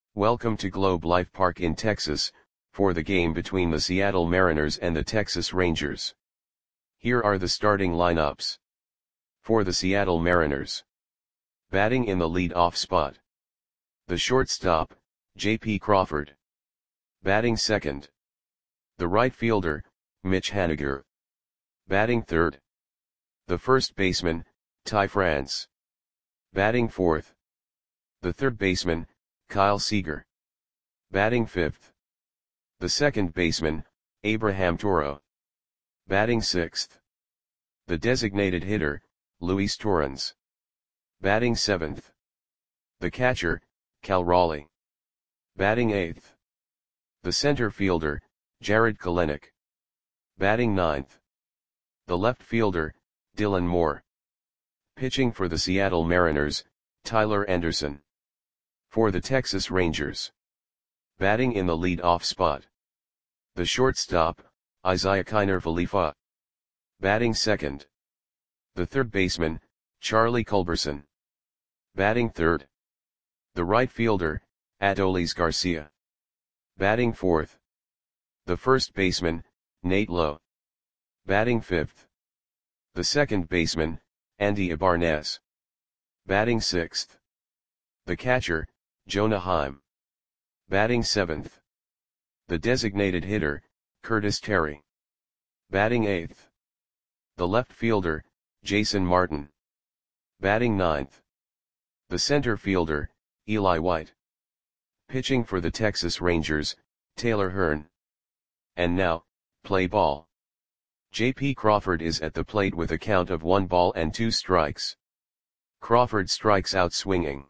Welcome to Globe Life Park in Texas, for the game between the Seattle Mariners and the Texas Rangers. Here are the starting lineups. For the Seattle Mariners. Batting in the lead-off spot. The shortstop, J.P. Crawford. Batting second. The right fielder, Mitch Haniger. Batting third. The first baseman, Ty France. Batting fourth. The third baseman, Kyle Seager. Batting fifth. The second baseman, Abraham Toro. Batting sixth. The designated hitter, Luis Torrens. Batting seventh. The catcher, Cal Raleigh. Batting eighth. The center fielder, Jarred Kelenic. Batting ninth. The left fielder, Dylan Moore. Pitching for the Seattle Mariners, Tyler Anderson. For the Texas Rangers. Batting in the lead-off spot. The shortstop, Isiah Kiner Falefa. Batting second. The third baseman, Charlie Culberson. Batting third. The right fielder, Adolis Garcia. Batting fourth. The first baseman, Nate Lowe. Batting fifth. The second baseman, Andy Ibarnez. Batting sixth. The catcher, Jonah Heim. Batting seventh. The designated hitter, Curtis Terry. Batting eighth. The left fielder, Jason Martin. Batting ninth. The center fielder, Eli White. Pitching for the Texas Rangers, Taylor Hearn. And now, play ball. J.P. Crawford is at the plate with a count of 1 ball and 2 strikes. Crawford strikes out swinging.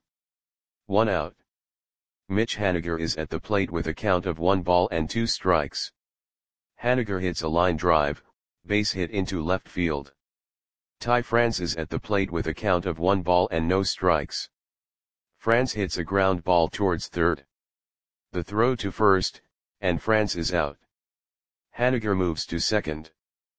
1 out. Mitch Haniger is at the plate with a count of 1 ball and 2 strikes. Haniger hits a line drive, base hit into left field. Ty France is at the plate with a count of 1 ball and no strikes. France hits a ground ball towards third. The throw to first, and France is out. Haniger moves to second.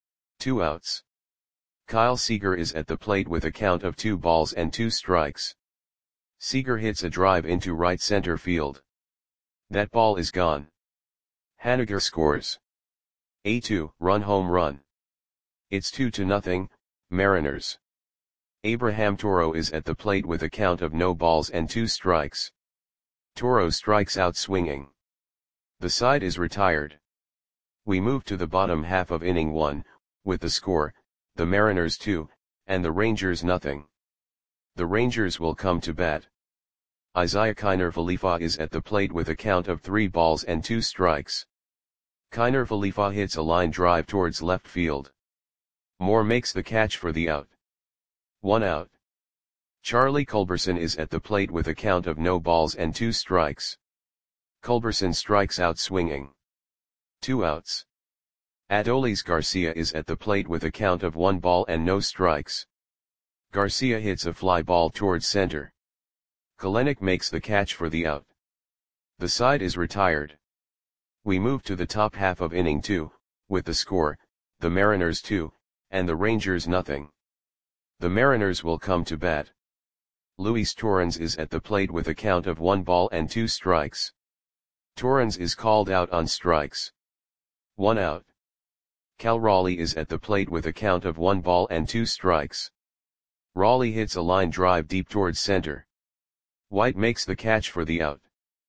2 outs. Kyle Seager is at the plate with a count of 2 balls and 2 strikes. Seager hits a drive into right center field. That ball is gone. Haniger scores a 2-run home run. It's 2-0, Mariners. Abraham Toro is at the plate with a count of no balls and 2 strikes. Toro strikes out swinging. The side is retired. We move to the bottom half of inning 1, with the score, the Mariners 2, and the Rangers nothing. The Rangers will come to bat. Isiah Kiner Falefa is at the plate with a count of 3 balls and 2 strikes. Kiner Falefa hits a line drive towards left field. Moore makes the catch for the out. 1 out. Charlie Culberson is at the plate with a count of no balls and 2 strikes. Culberson strikes out swinging. 2 outs. Adolis Garcia is at the plate with a count of 1 ball and no strikes. Garcia hits a fly ball towards center. Kelenic makes the catch for the out. The side is retired. We move to the top half of inning 2, with the score, the Mariners 2, and the Rangers nothing. The Mariners will come to bat. Luis Torrens is at the plate with a count of 1 ball and 2 strikes. Torrens is called out on strikes. 1 out. Cal Raleigh is at the plate with a count of 1 ball and 2 strikes. Raleigh hits a line drive deep towards center. White makes the catch for the out.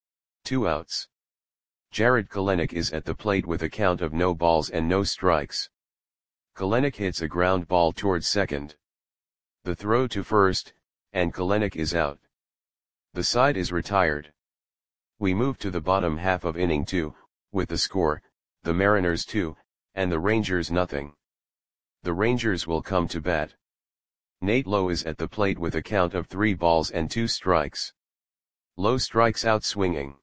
2 outs. Jarred Kelenic is at the plate with a count of no balls and no strikes. Kelenic hits a ground ball towards second. The throw to first, and Kelenic is out. The side is retired. We move to the bottom half of inning 2, with the score, the Mariners 2, and the Rangers nothing. The Rangers will come to bat. Nate Lowe is at the plate with a count of 3 balls and 2 strikes. Lowe strikes out swinging.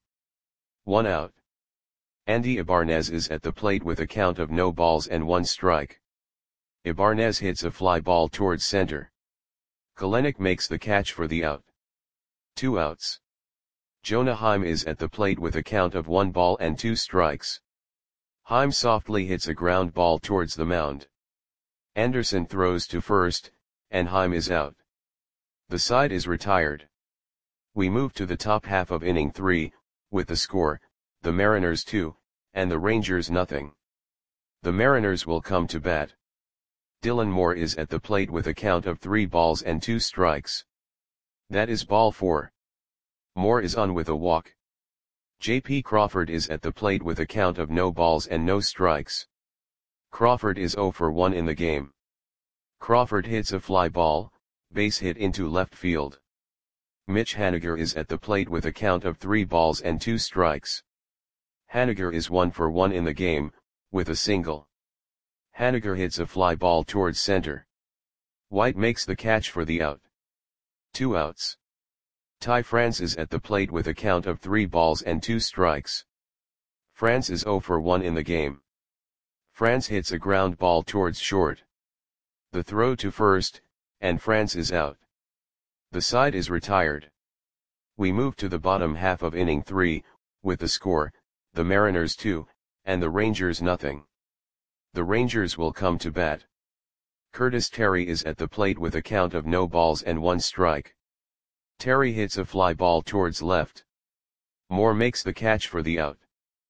1 out. Andy Ibarnez is at the plate with a count of no balls and 1 strike. Ibarnez hits a fly ball towards center. Kelenic makes the catch for the out. 2 outs. Jonah Heim is at the plate with a count of 1 ball and 2 strikes. Heim softly hits a ground ball towards the mound. Anderson throws to first, and Heim is out. The side is retired. We move to the top half of inning 3, with the score, the Mariners 2, and the Rangers nothing. The Mariners will come to bat. Dylan Moore is at the plate with a count of 3 balls and 2 strikes. That is ball 4. Moore is on with a walk. J.P. Crawford is at the plate with a count of no balls and no strikes. Crawford is 0 for 1 in the game. Crawford hits a fly ball, base hit into left field. Mitch Haniger is at the plate with a count of 3 balls and 2 strikes. Haniger is 1 for 1 in the game, with a single. Haniger hits a fly ball towards center. White makes the catch for the out. 2 outs. Ty France is at the plate with a count of 3 balls and 2 strikes. France is 0 for 1 in the game. France hits a ground ball towards short. The throw to first, and France is out. The side is retired. We move to the bottom half of inning 3, with the score, the Mariners 2, and the Rangers nothing. The Rangers will come to bat. Curtis Terry is at the plate with a count of no balls and 1 strike. Terry hits a fly ball towards left. Moore makes the catch for the out.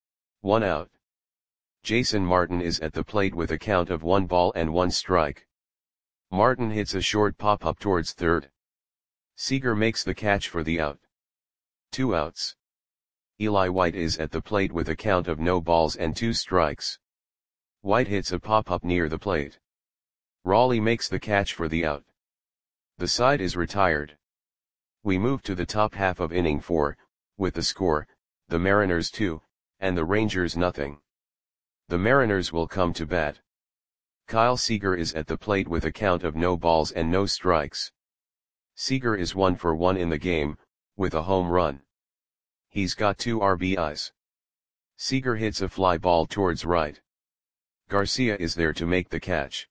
1 out. Jason Martin is at the plate with a count of 1 ball and 1 strike. Martin hits a short pop-up towards third. Seager makes the catch for the out. 2 outs. Eli White is at the plate with a count of no balls and 2 strikes. White hits a pop-up near the plate. Raleigh makes the catch for the out. The side is retired. We move to the top half of inning 4, with the score, the Mariners 2, and the Rangers nothing. The Mariners will come to bat. Kyle Seager is at the plate with a count of no balls and no strikes. Seager is 1 for 1 in the game, with a home run. He's got 2 RBIs. Seager hits a fly ball towards right. Garcia is there to make the catch.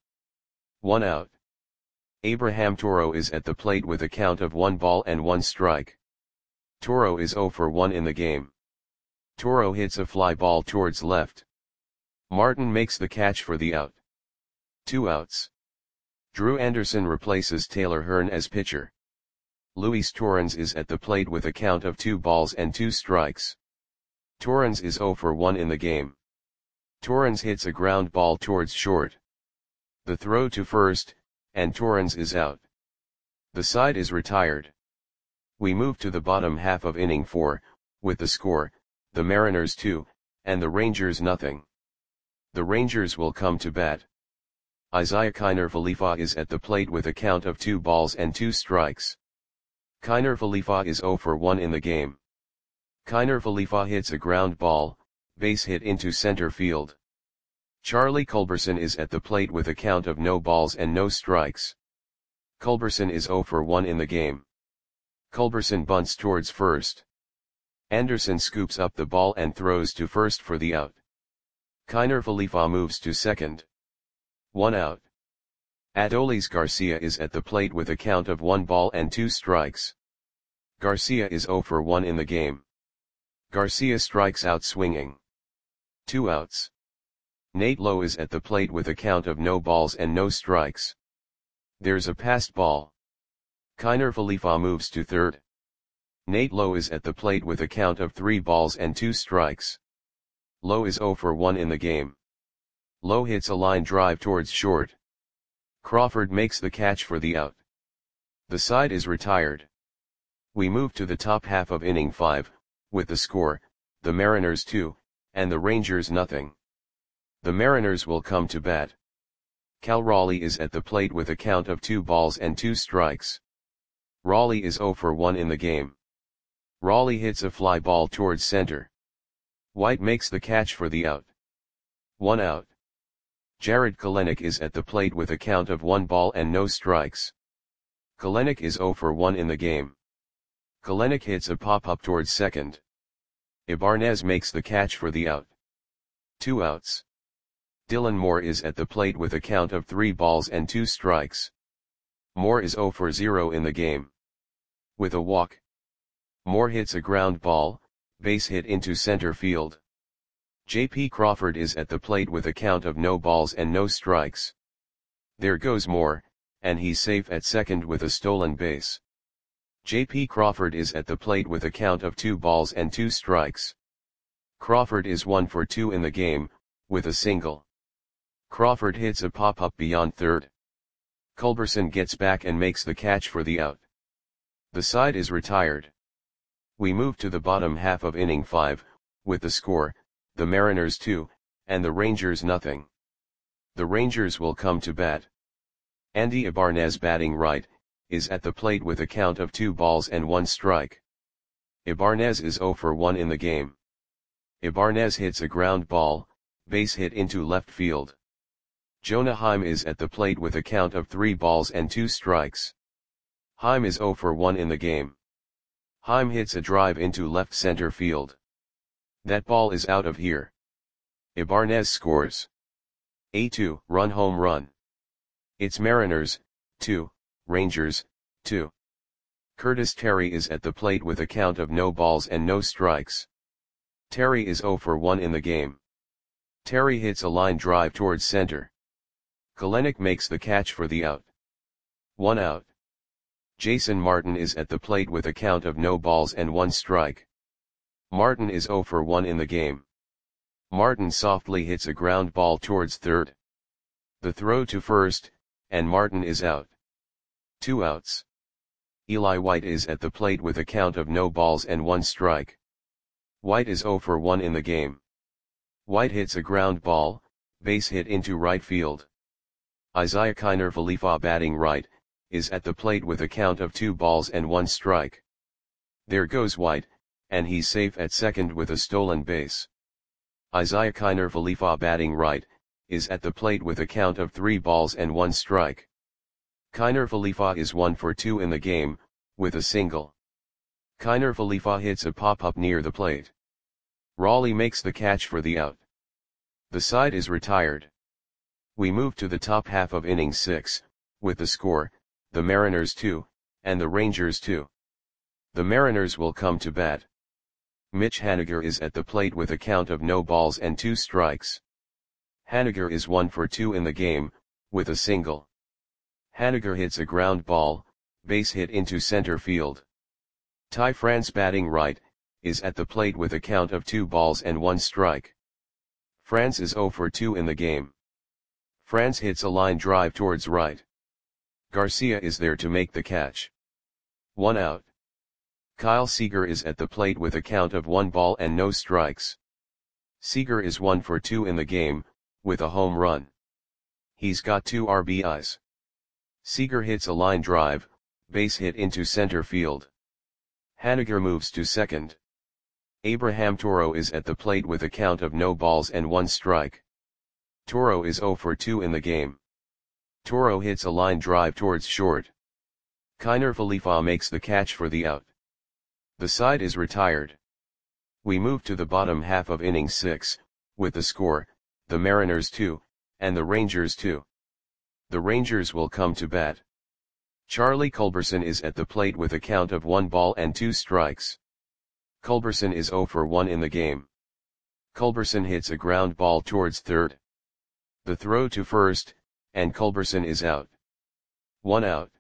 1 out. Abraham Toro is at the plate with a count of 1 ball and 1 strike. Toro is 0 for 1 in the game. Toro hits a fly ball towards left. Martin makes the catch for the out. 2 outs. Drew Anderson replaces Taylor Hearn as pitcher. Luis Torrens is at the plate with a count of 2 balls and 2 strikes. Torrens is 0 for 1 in the game. Torrens hits a ground ball towards short. The throw to first, and Torrens is out. The side is retired. We move to the bottom half of inning 4, with the score, the Mariners 2, and the Rangers nothing. The Rangers will come to bat. Isaiah Kiner Falefa is at the plate with a count of 2 balls and 2 strikes. Kiner Falefa is 0 for 1 in the game. Kiner Falefa hits a ground ball, base hit into center field. Charlie Culberson is at the plate with a count of no balls and no strikes. Culberson is 0 for 1 in the game. Culberson bunts towards first. Anderson scoops up the ball and throws to first for the out. Kiner Falefa moves to second. 1 out. Adolis Garcia is at the plate with a count of 1 ball and 2 strikes. Garcia is 0 for 1 in the game. Garcia strikes out swinging. 2 outs. Nate Lowe is at the plate with a count of no balls and no strikes. There's a passed ball. Kiner Falefa moves to third. Nate Lowe is at the plate with a count of 3 balls and 2 strikes. Lowe is 0 for 1 in the game. Lowe hits a line drive towards short. Crawford makes the catch for the out. The side is retired. We move to the top half of inning 5, with the score, the Mariners 2, and the Rangers nothing. The Mariners will come to bat. Cal Raleigh is at the plate with a count of 2 balls and 2 strikes. Raleigh is 0 for 1 in the game. Raleigh hits a fly ball towards center. White makes the catch for the out. 1 out. Jared Kelenic is at the plate with a count of 1 ball and no strikes. Kelenic is 0 for 1 in the game. Kelenic hits a pop-up towards second. Ibanez makes the catch for the out. 2 outs. Dylan Moore is at the plate with a count of 3 balls and 2 strikes. Moore is 0 for 0 in the game. With a walk. Moore hits a ground ball, base hit into center field. J.P. Crawford is at the plate with a count of no balls and no strikes. There goes Moore, and he's safe at second with a stolen base. J.P. Crawford is at the plate with a count of 2 balls and 2 strikes. Crawford is 1 for 2 in the game, with a single. Crawford hits a pop-up beyond third. Culberson gets back and makes the catch for the out. The side is retired. We move to the bottom half of inning 5, with the score, the Mariners 2, and the Rangers nothing. The Rangers will come to bat. Andy Ibarnez, batting right, is at the plate with a count of 2 balls and 1 strike. Ibarnez is 0 for 1 in the game. Ibarnez hits a ground ball, base hit into left field. Jonah Heim is at the plate with a count of 3 balls and 2 strikes. Heim is 0 for 1 in the game. Heim hits a drive into left center field. That ball is out of here. Ibarnez scores a 2-run home run. It's Mariners 2, Rangers 2. Curtis Terry is at the plate with a count of no balls and no strikes. Terry is 0 for 1 in the game. Terry hits a line drive towards center. Kelenic makes the catch for the out. 1 out. Jason Martin is at the plate with a count of no balls and 1 strike. Martin is 0 for 1 in the game. Martin softly hits a ground ball towards third. The throw to first, and Martin is out. 2 outs. Eli White is at the plate with a count of no balls and 1 strike. White is 0 for 1 in the game. White hits a ground ball, base hit into right field. Isaiah Kiner Falefa, batting right, is at the plate with a count of 2 balls and 1 strike. There goes White, and he's safe at second with a stolen base. Isaiah Kiner Falefa, batting right, is at the plate with a count of 3 balls and 1 strike. Kiner Falefa is 1 for 2 in the game, with a single. Kiner Falefa hits a pop-up near the plate. Raleigh makes the catch for the out. The side is retired. We move to the top half of inning 6, with the score, the Mariners 2, and the Rangers 2. The Mariners will come to bat. Mitch Haniger is at the plate with a count of no balls and 2 strikes. Haniger is 1 for 2 in the game, with a single. Haniger hits a ground ball, base hit into center field. Ty France, batting right, is at the plate with a count of 2 balls and 1 strike. France is 0 for 2 in the game. France hits a line drive towards right. Garcia is there to make the catch. 1 out. Kyle Seager is at the plate with a count of 1 ball and no strikes. Seager is 1 for 2 in the game, with a home run. He's got 2 RBIs. Seager hits a line drive, base hit into center field. Haniger moves to second. Abraham Toro is at the plate with a count of no balls and 1 strike. Toro is 0 for 2 in the game. Toro hits a line drive towards short. Kiner Falefa makes the catch for the out. The side is retired. We move to the bottom half of inning 6, with the score, the Mariners 2, and the Rangers 2. The Rangers will come to bat. Charlie Culberson is at the plate with a count of 1 ball and 2 strikes. Culberson is 0 for 1 in the game. Culberson hits a ground ball towards third. The throw to first, and Culberson is out. 1 out.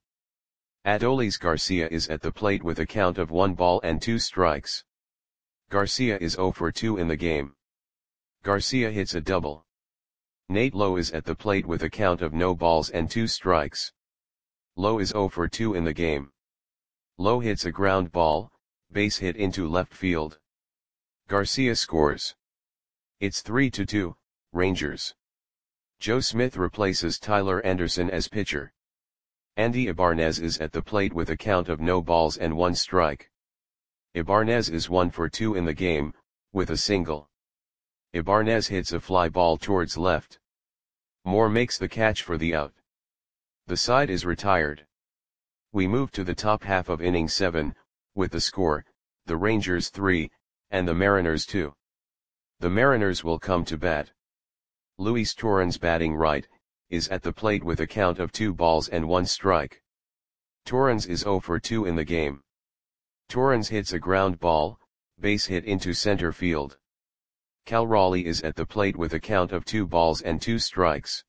Adolis Garcia is at the plate with a count of 1 ball and 2 strikes. Garcia is 0 for 2 in the game. Garcia hits a double. Nate Lowe is at the plate with a count of no balls and 2 strikes. Lowe is 0 for 2 in the game. Lowe hits a ground ball, base hit into left field. Garcia scores. It's 3-2, Rangers. Joe Smith replaces Tyler Anderson as pitcher. Andy Ibarnez is at the plate with a count of no balls and 1 strike. Ibarnez is 1 for 2 in the game, with a single. Ibarnez hits a fly ball towards left. Moore makes the catch for the out. The side is retired. We move to the top half of inning 7, with the score, the Rangers 3, and the Mariners 2. The Mariners will come to bat. Luis Torrens, batting right, is at the plate with a count of 2 balls and 1 strike. Torrens is 0 for 2 in the game. Torrens hits a ground ball, base hit into center field. Cal Raleigh is at the plate with a count of 2 balls and 2 strikes.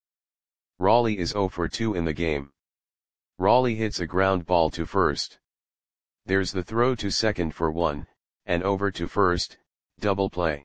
Raleigh is 0 for 2 in the game. Raleigh hits a ground ball to first. There's the throw to second for 1, and over to first, double play.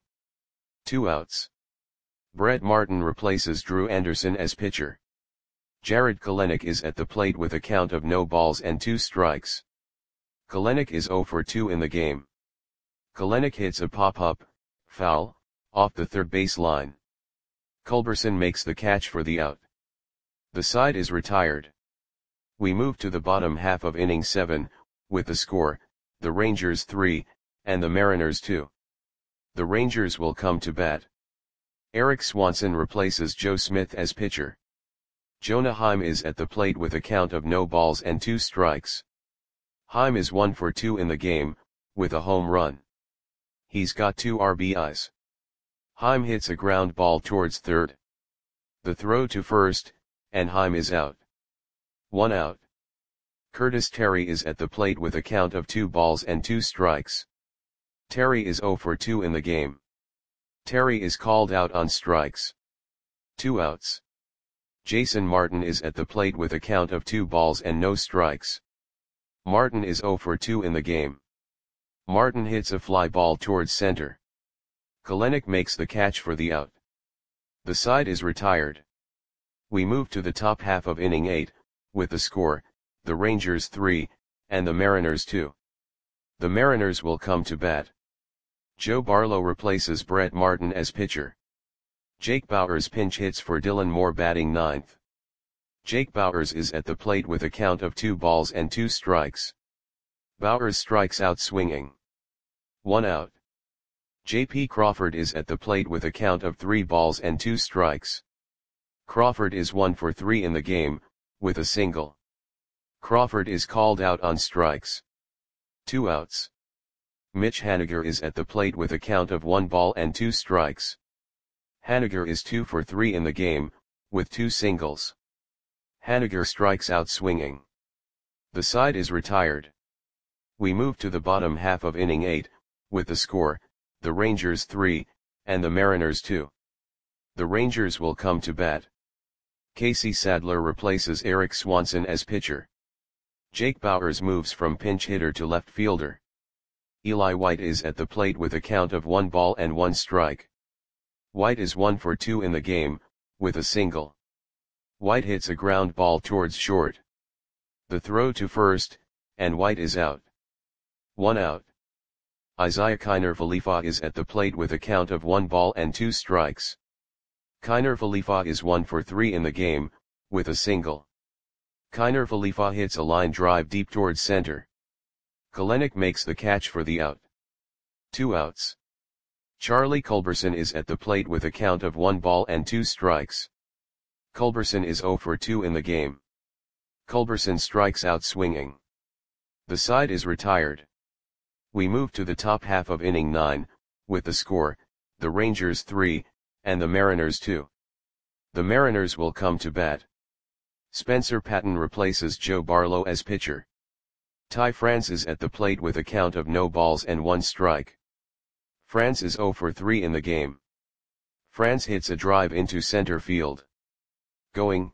2 outs. Brett Martin replaces Drew Anderson as pitcher. Jarred Kelenic is at the plate with a count of no balls and 2 strikes. Kelenic is 0 for 2 in the game. Kelenic hits a pop-up, foul, off the third base line. Culberson makes the catch for the out. The side is retired. We move to the bottom half of inning 7, with the score, the Rangers 3, and the Mariners 2. The Rangers will come to bat. Erik Swanson replaces Joe Smith as pitcher. Jonah Heim is at the plate with a count of no balls and 2 strikes. Heim is 1 for 2 in the game, with a home run. He's got 2 RBIs. Heim hits a ground ball towards third. The throw to first, and Heim is out. 1 out. Curtis Terry is at the plate with a count of 2 balls and 2 strikes. Terry is 0 for 2 in the game. Terry is called out on strikes. 2 outs. Jason Martin is at the plate with a count of 2 balls and no strikes. Martin is 0 for 2 in the game. Martin hits a fly ball towards center. Kelenic makes the catch for the out. The side is retired. We move to the top half of inning 8, with the score, the Rangers 3, and the Mariners 2. The Mariners will come to bat. Joe Barlow replaces Brett Martin as pitcher. Jake Bauers pinch hits for Dylan Moore batting 9th. Jake Bauers is at the plate with a count of 2 balls and 2 strikes. Bauers strikes out swinging. 1 out. J.P. Crawford is at the plate with a count of 3 balls and 2 strikes. Crawford is 1 for 3 in the game, with a single. Crawford is called out on strikes. 2 outs. Mitch Haniger is at the plate with a count of 1 ball and 2 strikes. Haniger is 2 for 3 in the game, with 2 singles. Haniger strikes out swinging. The side is retired. We move to the bottom half of inning 8, with the score, the Rangers 3, and the Mariners 2. The Rangers will come to bat. Casey Sadler replaces Erik Swanson as pitcher. Jake Bauers moves from pinch hitter to left fielder. Eli White is at the plate with a count of 1 ball and 1 strike. White is 1 for 2 in the game, with a single. White hits a ground ball towards short. The throw to first, and White is out. 1 out. Isaiah Kiner-Falefa is at the plate with a count of 1 ball and 2 strikes. Kiner-Falefa is 1 for 3 in the game, with a single. Kiner-Falefa hits a line drive deep towards center. Kelenic makes the catch for the out. 2 outs. Charlie Culberson is at the plate with a count of 1 ball and 2 strikes. Culberson is 0 for 2 in the game. Culberson strikes out swinging. The side is retired. We move to the top half of inning 9, with the score, the Rangers 3, and the Mariners 2. The Mariners will come to bat. Spencer Patton replaces Joe Barlow as pitcher. Ty France is at the plate with a count of no balls and 1 strike. France is 0 for 3 in the game. France hits a drive into center field. Going,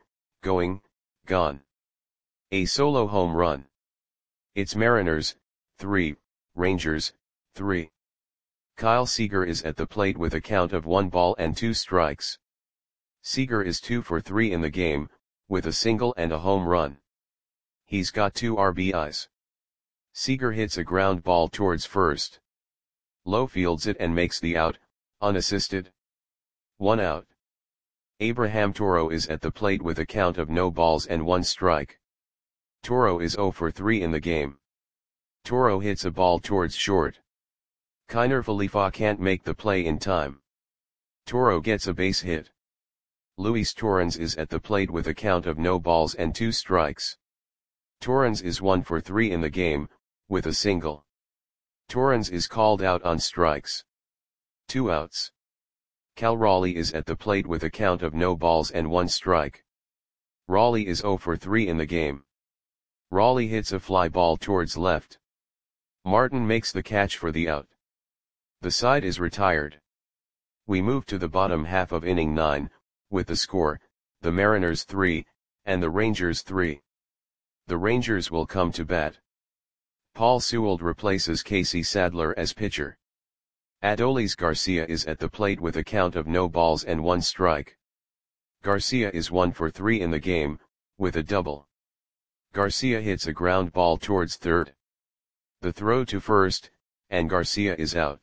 gone. A solo home run. It's Mariners, 3, Rangers, 3. Kyle Seager is at the plate with a count of 1 ball and 2 strikes. Seager is 2 for 3 in the game, with a single and a home run. He's got 2 RBIs. Seager hits a ground ball towards first. Lowe fields it and makes the out, unassisted. 1 out. Abraham Toro is at the plate with a count of no balls and 1 strike. Toro is 0 for 3 in the game. Toro hits a ball towards short. Kiner-Falefa can't make the play in time. Toro gets a base hit. Luis Torrens is at the plate with a count of no balls and 2 strikes. Torrens is 1 for 3 in the game, with a single. Torrens is called out on strikes. 2 outs. Cal Raleigh is at the plate with a count of no balls and 1 strike. Raleigh is 0 for 3 in the game. Raleigh hits a fly ball towards left. Martin makes the catch for the out. The side is retired. We move to the bottom half of inning 9, with the score, the Mariners 3, and the Rangers 3. The Rangers will come to bat. Paul Sewald replaces Casey Sadler as pitcher. Adolis Garcia is at the plate with a count of no balls and 1 strike. Garcia is 1 for 3 in the game, with a double. Garcia hits a ground ball towards third. The throw to first, and Garcia is out.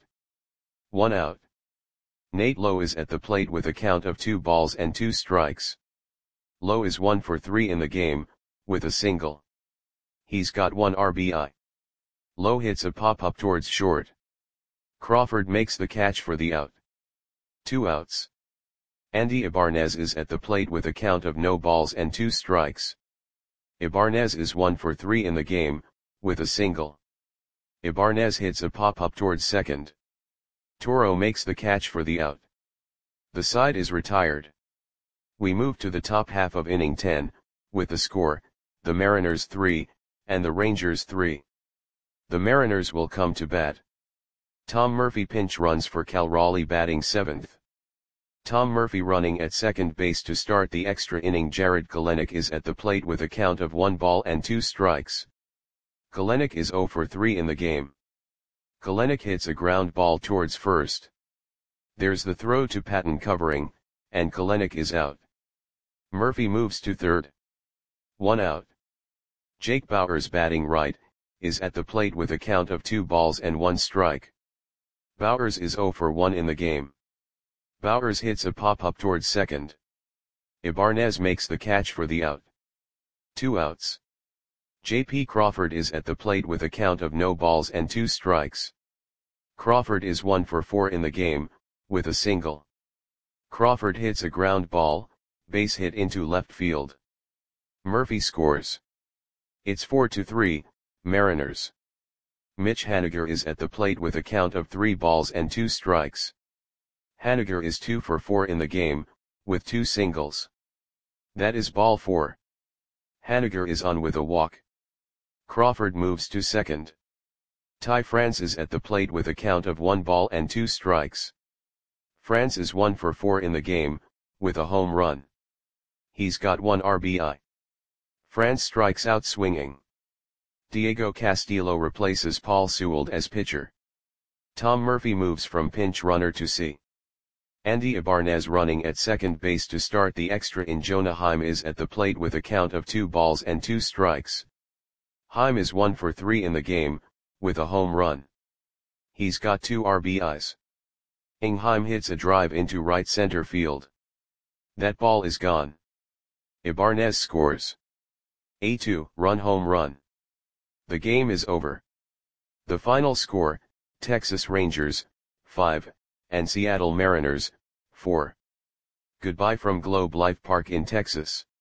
1 out. Nate Lowe is at the plate with a count of 2 balls and 2 strikes. Lowe is 1 for 3 in the game, with a single. He's got 1 RBI. Lowe hits a pop-up towards short. Crawford makes the catch for the out. 2 outs. Andy Ibanez is at the plate with a count of no balls and 2 strikes. Ibanez is 1 for 3 in the game, with a single. Ibanez hits a pop-up towards second. Toro makes the catch for the out. The side is retired. We move to the top half of inning 10, with the score, the Mariners 3, and the Rangers 3. The Mariners will come to bat. Tom Murphy pinch runs for Cal Raleigh batting 7th. Tom Murphy running at second base to start the extra inning. Jarred Kelenic is at the plate with a count of 1 ball and 2 strikes. Kelenic is 0 for 3 in the game. Kelenic hits a ground ball towards first. There's the throw to Patton covering, and Kelenic is out. Murphy moves to third. 1 out. Jake Bauers batting right, is at the plate with a count of 2 balls and 1 strike. Bauers is 0 for 1 in the game. Bauers hits a pop-up towards second. Ibanez makes the catch for the out. 2 outs. J.P. Crawford is at the plate with a count of no balls and 2 strikes. Crawford is 1 for 4 in the game, with a single. Crawford hits a ground ball, base hit into left field. Murphy scores. It's 4-3, Mariners. Mitch Haniger is at the plate with a count of 3 balls and 2 strikes. Haniger is 2 for 4 in the game, with 2 singles. That is ball 4. Haniger is on with a walk. Crawford moves to second. Ty France is at the plate with a count of 1 ball and 2 strikes. France is 1 for 4 in the game, with a home run. He's got 1 RBI. France strikes out swinging. Diego Castillo replaces Paul Sewald as pitcher. Tom Murphy moves from pinch runner to C. Andy Ibanez running at second base to start the extra in. Jonah Heim is at the plate with a count of 2 balls and 2 strikes. Heim is 1 for 3 in the game, with a home run. He's got 2 RBIs. Heim hits a drive into right center field. That ball is gone. Ibanez scores. A 2-run home run. The game is over. The final score, Texas Rangers, 5, and Seattle Mariners, 4. Goodbye from Globe Life Park in Texas.